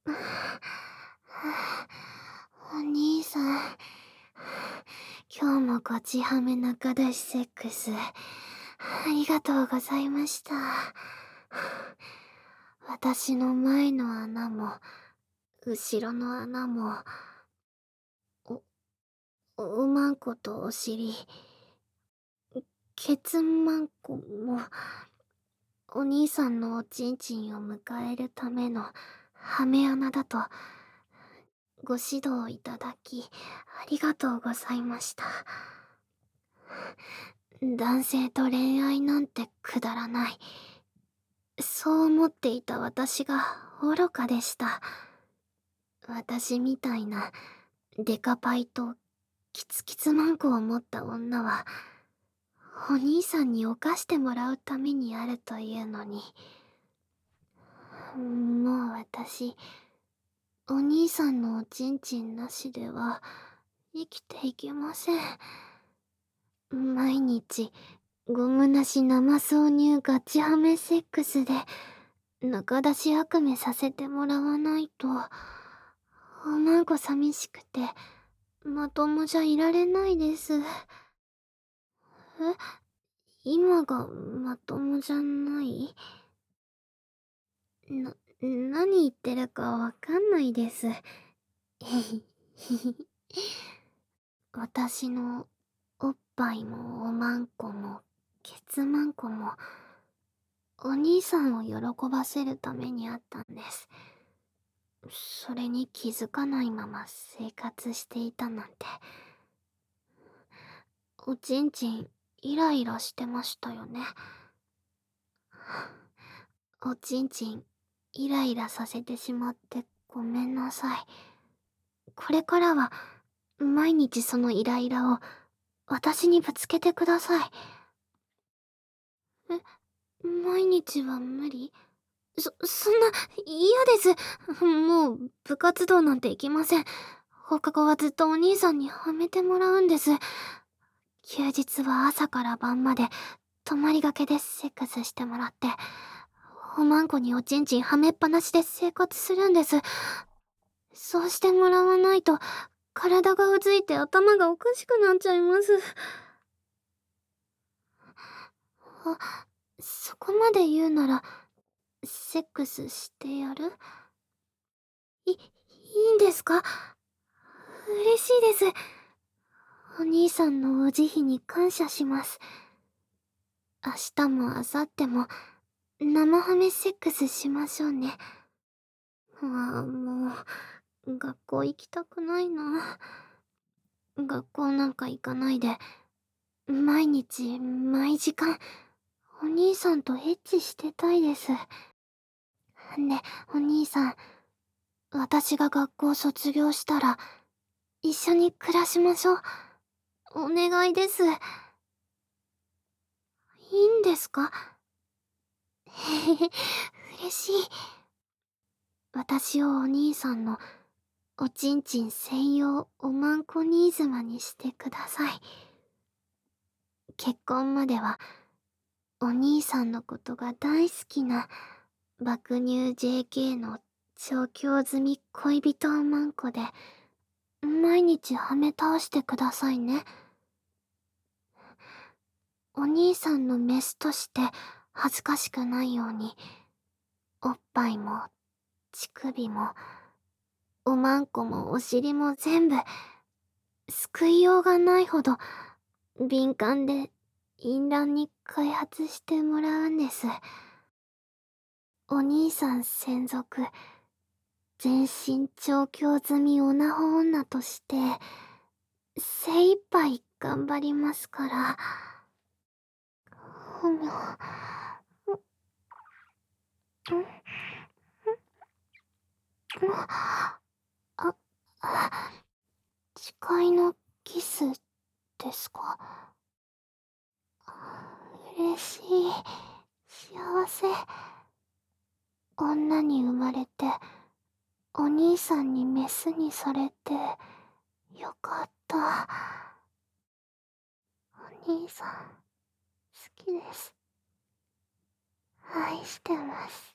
お兄さん、今日もごちはめ仲出しセックス、ありがとうございました。私の前の穴も、後ろの穴も、おまんことお尻、ケツまんこも、お兄さんのおちんちんを迎えるためのはめ穴だと、ご指導いただき、ありがとうございました。男性と恋愛なんてくだらない。そう思っていた私が愚かでした。私みたいなデカパイとキツキツマンコを持った女は、お兄さんに犯してもらうためにあるというのに、もう私、お兄さんのおちんちんなしでは生きていけません。毎日、ゴムなし生挿入ガチハメセックスで、中出し悪夢させてもらわないと、おまんこ寂しくて、まともじゃいられないです。今がまともじゃない？何言ってるかわかんないです。私のおっぱいもおまんこもケツまんこもお兄さんを喜ばせるためにあったんです。それに気づかないまま生活していたなんて。おちんちんイライラしてましたよね。おちんちんイライラさせてしまってごめんなさい。これからは毎日そのイライラを私にぶつけてください。毎日は無理？そんな、嫌です。もう、部活動なんて行きません。放課後はずっとお兄さんにはめてもらうんです。休日は朝から晩まで、泊まりがけでセックスしてもらって、おまんこにおちんちんはめっぱなしで生活するんです。そうしてもらわないと、体がうずいて頭がおかしくなっちゃいます。そこまで言うなら、セックスしてやる？いいんですか？嬉しいです。お兄さんのお慈悲に感謝します。明日も明後日も生ハメセックスしましょうね。もう、学校行きたくないな。学校なんか行かないで、毎日、毎時間、お兄さんとエッチしてたいです。ね、お兄さん、私が学校卒業したら、一緒に暮らしましょう。お願いです。いいんですか？へへへ、嬉しい。私をお兄さんのおちんちん専用おまんこニーズマにしてください。結婚まではお兄さんのことが大好きな爆乳 JK の調教済み恋人おまんこで毎日はめ倒してくださいね。お兄さんのメスとして恥ずかしくないようにおっぱいも乳首もおまんこもお尻も全部救いようがないほど敏感で淫乱に開発してもらうんです。お兄さん専属全身調教済みオナホ女として精一杯頑張りますから。ふみょあ、誓いのキスですか？嬉しい。幸せ。女に生まれて、お兄さんにメスにされて、よかった。お兄さん、好きです。愛してます。